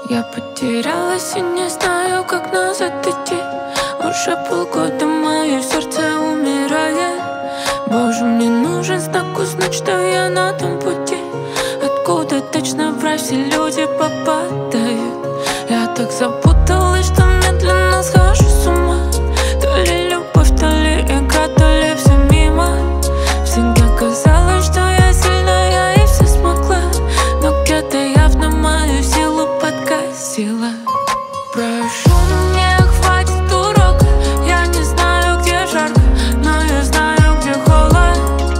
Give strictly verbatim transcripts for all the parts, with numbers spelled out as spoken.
Я потерялась и не знаю, как назад идти. Уже полгода мое сердце умирает. Боже, мне нужен знак узнать, что я на том пути. Откуда точно в рай все люди попадают? Я так запуталась, что медленно схожу с ума. То ли любовь, то ли игра, то ли все мимо. Всегда казалось, что я сильная и все смогла, но где-то явно мою силу подкосила. Прошу, мне хватит урока. Я не знаю, где жарко, но я знаю, где холод.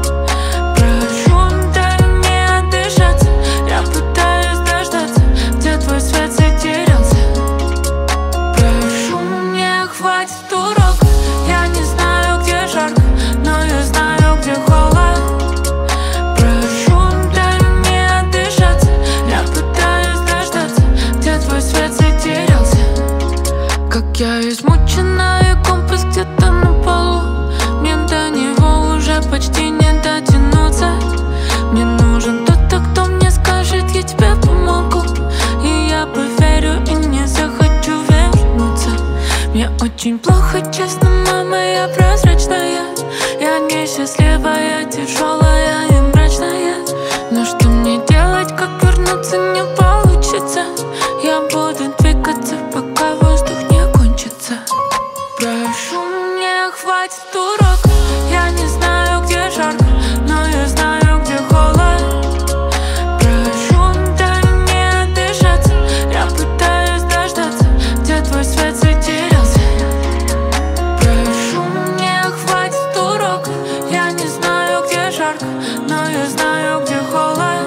Прошу, дай мне отдышаться. Я пытаюсь дождаться, где твой свет затерялся. Прошу, мне хватит урока. Я не знаю, где жарко, но я знаю, где холод. Прошу, дай мне отдышаться. Я пытаюсь дождаться, где твой свет затерялся. Как я измучена, и компас где-то на полу. Мне до него уже почти не дотянуться. Мне нужен кто-то, кто мне скажет: я тебе помогу. И я поверю и не захочу вернуться. Мне очень плохо, честно, мама, я прозрачная. Я несчастливая, тяжелая и мрачная. Но что мне делать, как вернуться не получится. Я буду двигаться, пока воздух не кончится. Прошу, мне хватит урока. Я не знаю, где жарко, но я знаю, где холод. Прошу, дай мне отдышаться. Я пытаюсь дождаться, где твой свет затерялся. Прошу, мне хватит урока. Я не знаю, где жарко, но я знаю, где холод.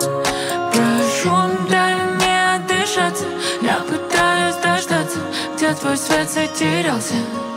Прошу, дай мне отдышаться. Я пытаюсь дождаться, где твой свет затерялся.